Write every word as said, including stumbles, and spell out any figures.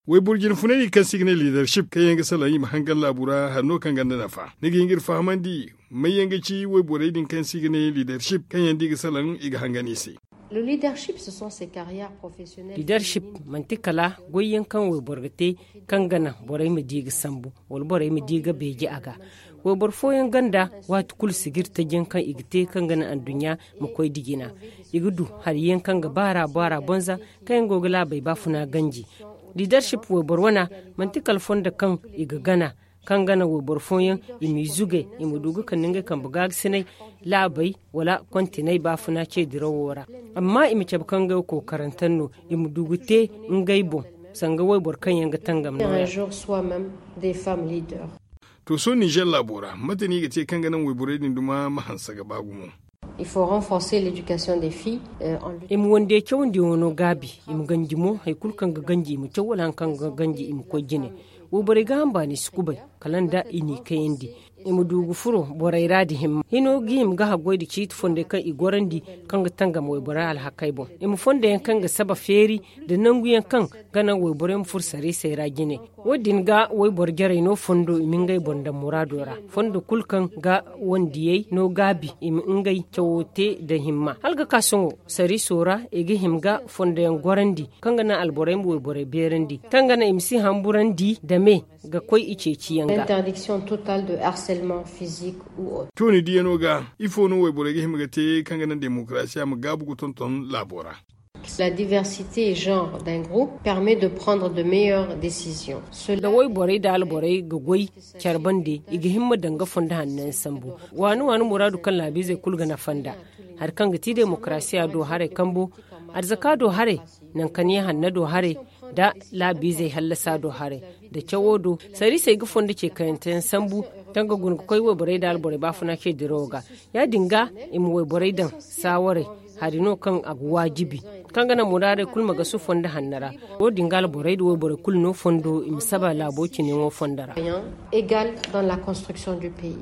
Wai burgin funai kan signal leadership kan yanga salayi mahangan labura hanno kan ganda nafa. Nigi yingir fahamandi mai yanga ci wai borai din kan signal leadership kan yandi ga salan iga hangani se. Le leadership ce sont ces carrières professionnelles. Leadership mantikala goyen kan wai borgate kan gana borai mi diga sambu wal borai mi diga beji aga. Wai borfoyen ganda wat kul sigir ta gen kan igite kan gana an dunya mu koy digina. Igudu har yen kan ga bara bara bonza kan gogala bai bafuna ganji. Leadership we borwana mantikal fonda kan iga gana kan gana we borfonyen imi zuge imi dugu kan ninga kan bugag sinai labai wala kontinai bafuna ce dirawora amma imi ce kan ga ko karantanno imi dugu te ngaibo sanga we bor kan yanga tangam no Un jour soi-même des femmes leaders. To so Niger labora matani ga ce kan ganan we borai din duma mahansa ga bagumo. Il faut renforcer l'éducation des filles euh, en lutte. Im wonde ke wonde wono gabi im ganjimo hay kulkan ga ganji mu tawalan kan ga ganji im ko jine wo bore gamba ni skubai kalanda ini kayindi im dugu furo borai radi him hino gim ga hagoidi chit fonde kan igorandi kan ga tanga mo bora al hakaibo im fonde kan ga saba feri da nanguyen kan gana wo bore m fursare sai ragine wodin ga wo bor jare no fondo imingai bonda muradora fondo kulkan ga wondiyai no gabi im ingai kyawote da himma halga kasongo sari sora ege himga fonde gorandi kan ga na alborai mo bore berandi tangana imsi hamburandi da me ga koi ice ciyanga L'interdiction totale de harcèlement physique ou autre. Toni diyano ga ifo no wai borai ga himga te kan ganan demokrasiya mu gabu gutonton labora. La diversité et genre d'un groupe permet de prendre de meilleures décisions. da wai borai da alborai ga gwai kyarbande iga himma danga fonda hannun sambu wani wani muradu kan labi zai kulga na fanda har kan gati demokrasiya do hare kambo arzaka do hare nan kan yi hanna do hare da labi zai hallasa do hare da kyawodo sari sai ga fonda ke kayantan sambu tanga gun koi wai borai da alborai ba funa ke diroga ya dinga im wai borai dan saware harino kan agu wajibi kan gana murare kulma ga su fonda hannara o dingal borai do bore kulno fondo im saba labo kini wo fondara Égal dans la construction du pays.